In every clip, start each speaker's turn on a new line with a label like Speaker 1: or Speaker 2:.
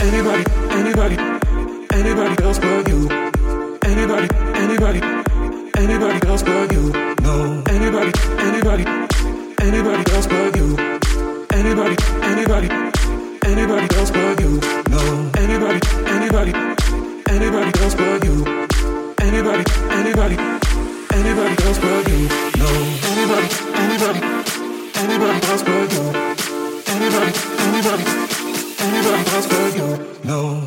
Speaker 1: Anybody, anybody, anybody else but you. Anybody, anybody, anybody else but you. No. Anybody, anybody, anybody else but you. Anybody, anybody, anybody else but you. No. Anybody, anybody, anybody else but you. Anybody, anybody, anybody else but you. No. Anybody, anybody, anybody else but you. Anybody, anybody, anybody else but you. No.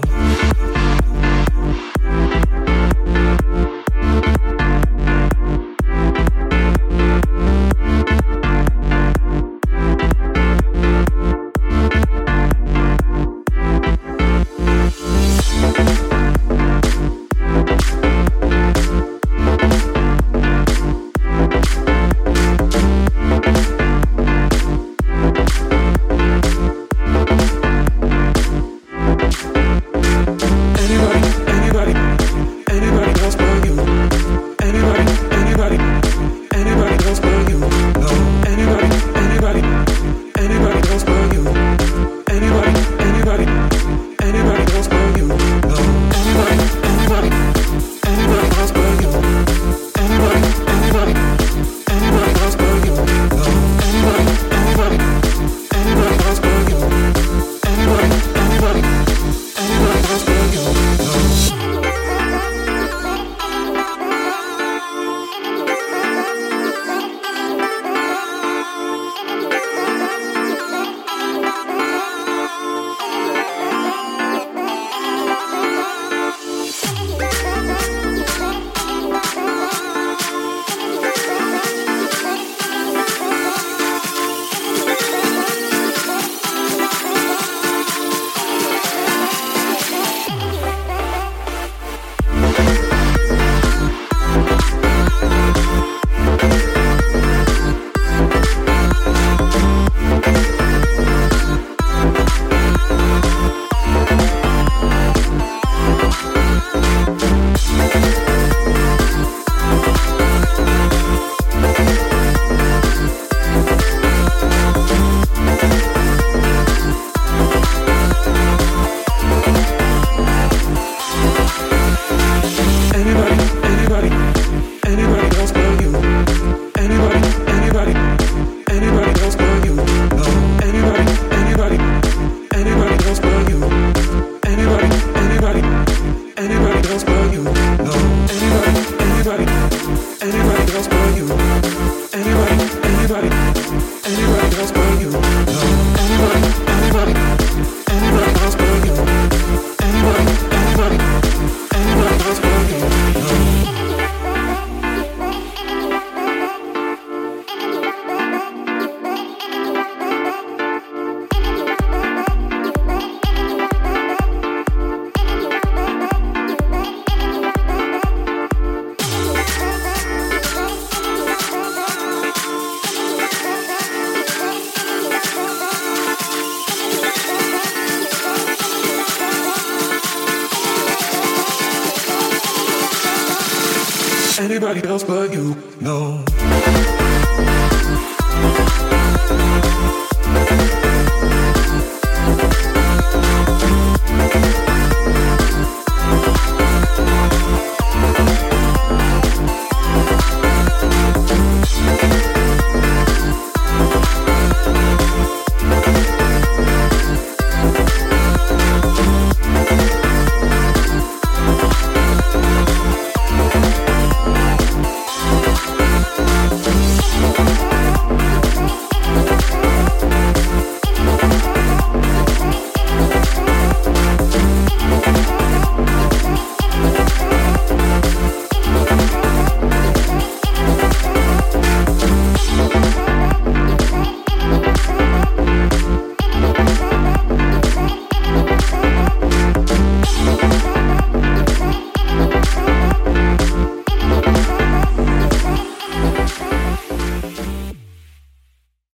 Speaker 1: Anybody else but you, no.